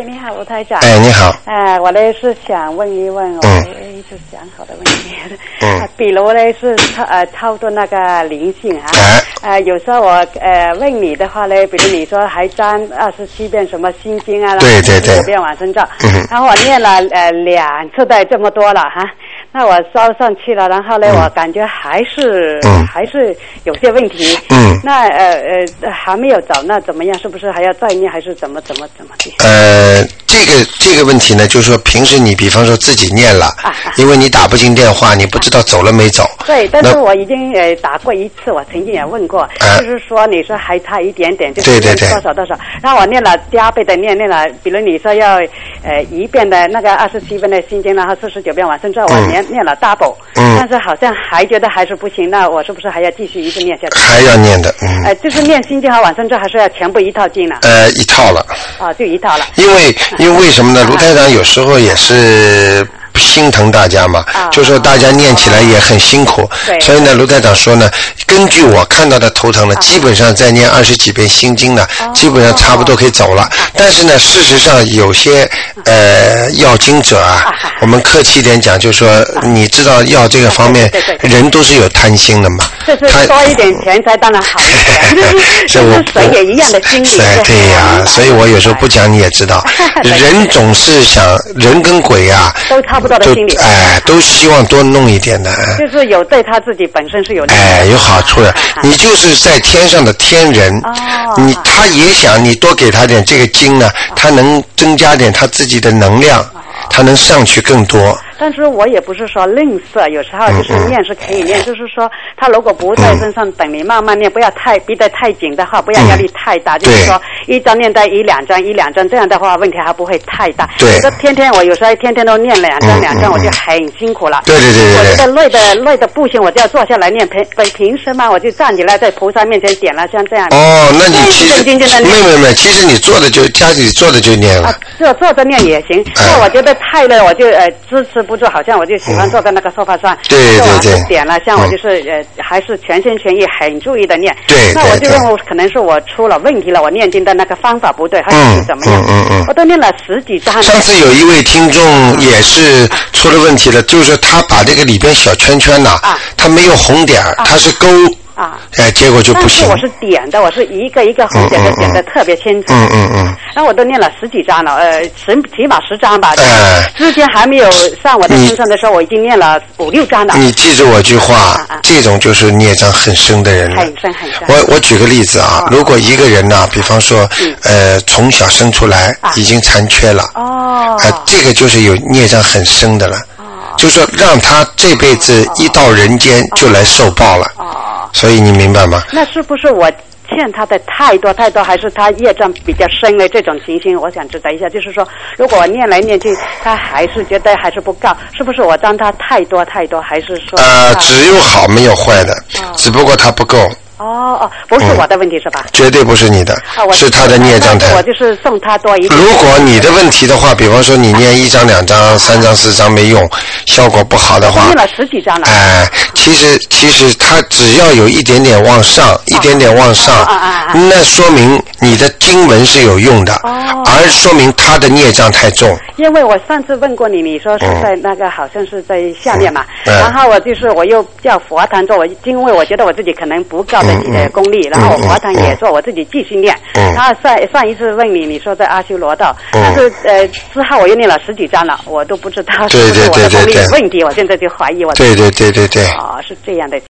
你好，吴台长。 哎，你好。 我呢是想问一问我一直想好的问题。比如呢是操作那个灵性有时候我问你的话呢，比如你说还沾27遍什么心经啊， 对对对 ，9遍往生咒，然后我念了2次的这么多了哈。那我烧上去了，然后呢，我感觉还是有些问题。那还没有走，那怎么样？是不是还要再念，还是怎么的？ 这个问题呢，就是说平时你比方说自己念了，因为你打不进电话，你不知道走了没走。 对，但是我已经打过一次，我曾经也问过，就是说你说还差一点点，就是多少多少，然后我念了加倍的念了，比如你说要1遍的那个27遍的心经，然后49遍往生咒，我念了 double，但是好像还觉得还是不行，那我是不是还要继续一直念下去？ 还要念的， 就是念心经和往生咒，还是要全部一套经了？ 一套了。 就一套了。 因为什么呢？卢台长有时候也是心疼大家嘛，就说大家念起来也很辛苦，所以呢，卢台长说呢，根据我看到的头疼呢，基本上再念20几遍心经呢，基本上差不多可以走了。但是呢，事实上有些要经者我们客气一点讲，就是说你知道要这个方面，人都是有贪心的嘛。 就是多一点钱财当然好一点，就是谁也一样的心理。 对呀，所以我有时候不讲你也知道，人总是想人跟鬼都差不多的心理， 都希望多弄一点的， 就是有对他自己本身是有有好处的。你就是在天上的天人，他也想你多给他点这个经呢，他能增加点他自己的能量，他能上去更多。 但是我也不是说吝啬，有时候就是念是可以念，就是说他如果不在身上，等你慢慢念，不要逼得太紧的话，不要压力太大，就是说一张念到1、2张，这样的话问题还不会太大。 对， 我有时候天天都念2张，我就很辛苦了。 对， 我觉得累的不行，我就要坐下来念。平时嘛，我就站起来在菩萨面前点了像这样。 那你其实没，其实你坐的就家里坐的就念了。 坐着念也行。那我觉得太累，我就支持不住，好像我就喜欢坐在那个沙发上。对，点了，像我就是还是全心全意很注意的念。对，那我就认为可能是我出了问题了，我念经的那个方法不对，还是怎么样？我都念了10几张。 上次有一位听众也是出了问题了，就是他把这个里边小圈圈他没有红点，他是勾。结果就不行。 但是我是点的，我是一个一个红点的点的特别清楚。然后我都念了10几张了，起码10张吧。之前还没有上我的身上的时候，我已经念了5、6张了。 你记住我句话，这种就是孽障很深的人了。 很深。 我举个例子如果一个人比方说从小生出来已经残缺了，这个就是有孽障很深的了。就是说让他这辈子一到人间就来受报了。所以你明白吗？ 那是不是我欠他的太多，还是他业障比较深的这种情形？我想知道一下，就是说，如果我念来念去，他还是觉得还是不够，是不是我让他太多，还是说？ 只有好没有坏的，只不过他不够。 不是我的问题是吧？ 绝对不是你的，是他的孽障太。 我就是送他多一点。 如果你的问题的话，比方说你念1张、2张、3张、4张没用，效果不好的话， 念了10几张了。 其实他只要有一点点往上，那说明你的经文是有用的，而说明他的孽障太重。 因为我上次问过你说是在那个好像是在下面嘛，然后我又叫佛堂做，因为我觉得我自己可能不够自己的功力，然后我佛堂也做，我自己继续念。然后上一次问你说在阿修罗道，但是之后我又念了10几张了，我都不知道是不是我的功力有问题，我现在就怀疑我。 对。 是这样的。